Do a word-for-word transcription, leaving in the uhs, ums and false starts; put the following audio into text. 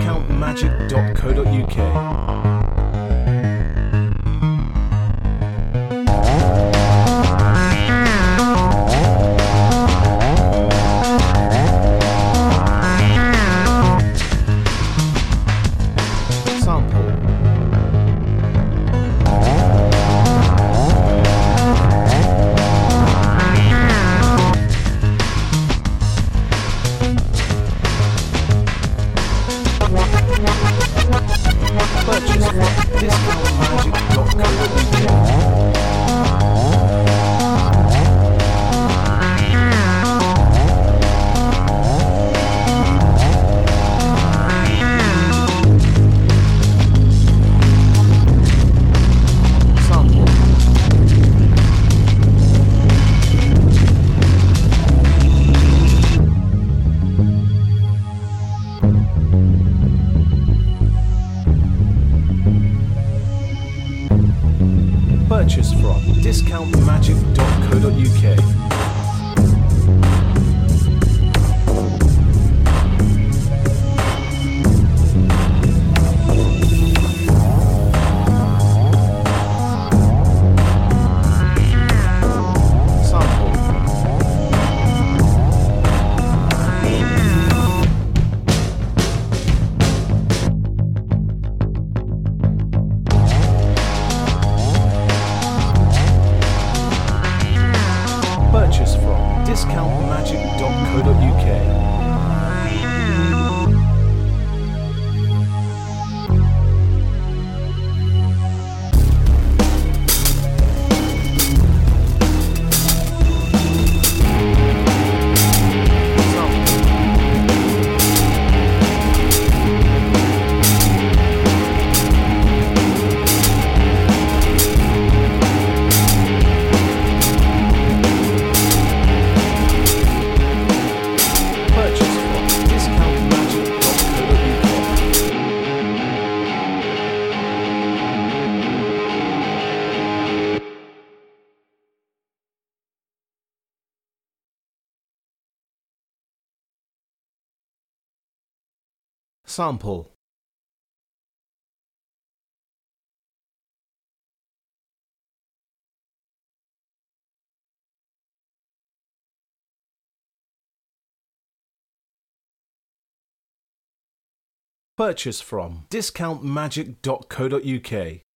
discount magic dot co dot U K. Purchase from discount magic dot co dot U K. Purchase from discount magic dot co dot U K. Purchase from discount magic dot co dot U K. Sample. Purchase from discount magic dot co dot U K.